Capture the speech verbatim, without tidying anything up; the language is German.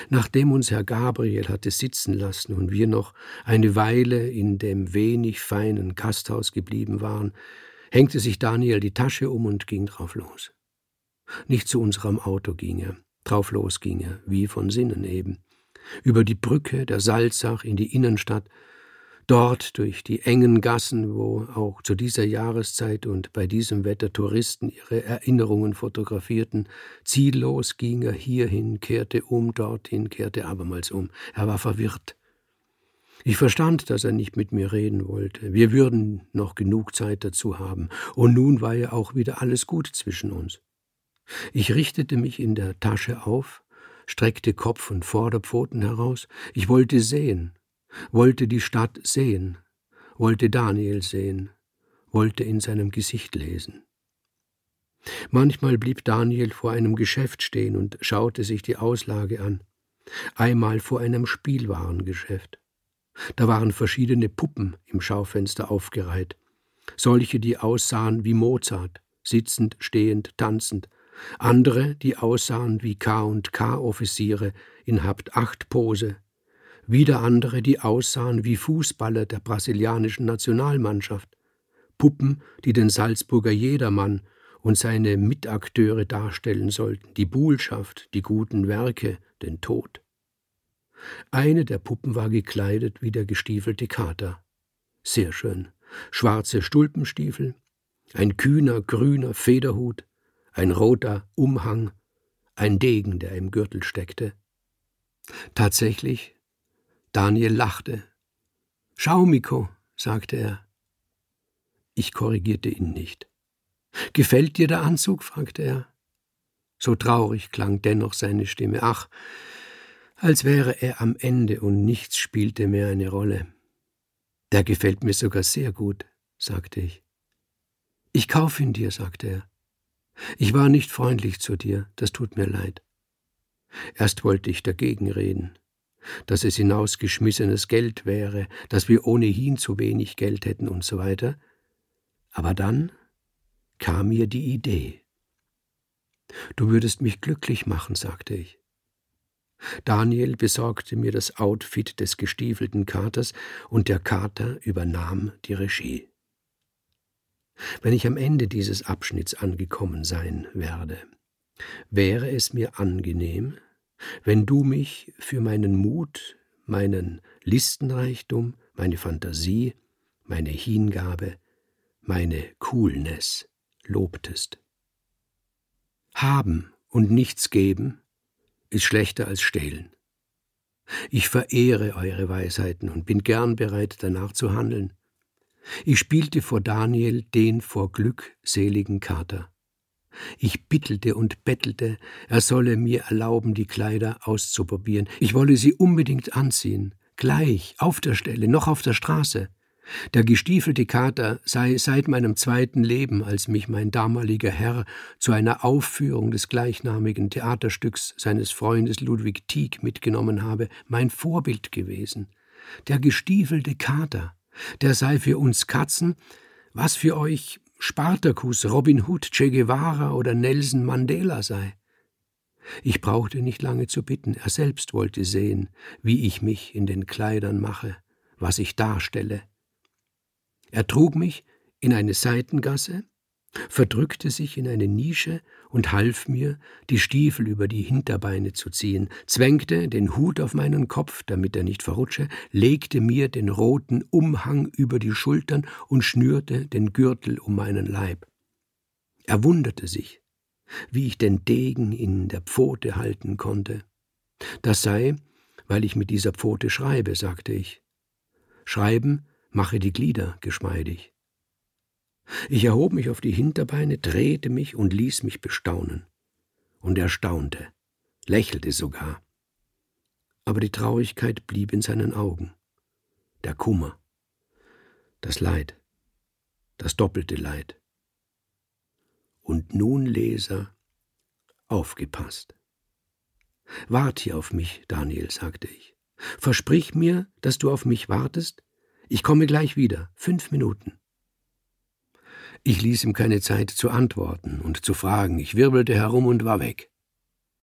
Nachdem uns Herr Gabriel hatte sitzen lassen und wir noch eine Weile in dem wenig feinen Gasthaus geblieben waren, hängte sich Daniel die Tasche um und ging drauf los. Nicht zu unserem Auto ging er, drauf los ging er, wie von Sinnen eben, über die Brücke der Salzach in die Innenstadt, dort durch die engen Gassen, wo auch zu dieser Jahreszeit und bei diesem Wetter Touristen ihre Erinnerungen fotografierten. Ziellos ging er hierhin, kehrte um, dorthin, kehrte abermals um. Er war verwirrt. Ich verstand, dass er nicht mit mir reden wollte. Wir würden noch genug Zeit dazu haben. Und nun war ja auch wieder alles gut zwischen uns. Ich richtete mich in der Tasche auf, streckte Kopf und Vorderpfoten heraus. Ich wollte sehen, wollte die Stadt sehen, wollte Daniel sehen, wollte in seinem Gesicht lesen. Manchmal blieb Daniel vor einem Geschäft stehen und schaute sich die Auslage an. Einmal vor einem Spielwarengeschäft. Da waren verschiedene Puppen im Schaufenster aufgereiht. Solche, die aussahen wie Mozart, sitzend, stehend, tanzend. Andere, die aussahen wie K und K-Offiziere in Habt-Acht-Pose. Wieder andere, die aussahen wie Fußballer der brasilianischen Nationalmannschaft. Puppen, die den Salzburger Jedermann und seine Mitakteure darstellen sollten, die Buhlschaft, die guten Werke, den Tod. Eine der Puppen war gekleidet wie der gestiefelte Kater. Sehr schön. Schwarze Stulpenstiefel, ein kühner, grüner Federhut, ein roter Umhang, ein Degen, der im Gürtel steckte. Tatsächlich, Daniel lachte. »Schau, Miko«, sagte er. Ich korrigierte ihn nicht. »Gefällt dir der Anzug?« fragte er. So traurig klang dennoch seine Stimme. Ach, als wäre er am Ende und nichts spielte mehr eine Rolle. »Der gefällt mir sogar sehr gut«, sagte ich. »Ich kauf ihn dir«, sagte er. »Ich war nicht freundlich zu dir, das tut mir leid.« Erst wollte ich dagegen reden, dass es hinausgeschmissenes Geld wäre, dass wir ohnehin zu wenig Geld hätten und so weiter. Aber dann kam mir die Idee. »Du würdest mich glücklich machen«, sagte ich. Daniel besorgte mir das Outfit des gestiefelten Katers und der Kater übernahm die Regie. Wenn ich am Ende dieses Abschnitts angekommen sein werde, wäre es mir angenehm, wenn du mich für meinen Mut, meinen Listenreichtum, meine Fantasie, meine Hingabe, meine Coolness lobtest. Haben und nichts geben ist schlechter als stehlen. Ich verehre eure Weisheiten und bin gern bereit, danach zu handeln. Ich spielte vor Daniel den vor Glück seligen Kater. Ich bittelte und bettelte, er solle mir erlauben, die Kleider auszuprobieren. Ich wolle sie unbedingt anziehen, gleich, auf der Stelle, noch auf der Straße. Der gestiefelte Kater sei seit meinem zweiten Leben, als mich mein damaliger Herr zu einer Aufführung des gleichnamigen Theaterstücks seines Freundes Ludwig Tieck mitgenommen habe, mein Vorbild gewesen. Der gestiefelte Kater, der sei für uns Katzen, was für euch Spartacus, Robin Hood, Che Guevara oder Nelson Mandela sei. Ich brauchte nicht lange zu bitten, er selbst wollte sehen, wie ich mich in den Kleidern mache, was ich darstelle. Er trug mich in eine Seitengasse, verdrückte sich in eine Nische und half mir, die Stiefel über die Hinterbeine zu ziehen, zwängte den Hut auf meinen Kopf, damit er nicht verrutsche, legte mir den roten Umhang über die Schultern und schnürte den Gürtel um meinen Leib. Er wunderte sich, wie ich den Degen in der Pfote halten konnte. Das sei, weil ich mit dieser Pfote schreibe, sagte ich. Schreiben mache die Glieder geschmeidig. Ich erhob mich auf die Hinterbeine, drehte mich und ließ mich bestaunen. Und er staunte, lächelte sogar. Aber die Traurigkeit blieb in seinen Augen. Der Kummer, das Leid, das doppelte Leid. Und nun, Leser, aufgepasst. Wart hier auf mich, Daniel, sagte ich. Versprich mir, dass du auf mich wartest. Ich komme gleich wieder, fünf Minuten. Ich ließ ihm keine Zeit zu antworten und zu fragen. Ich wirbelte herum und war weg.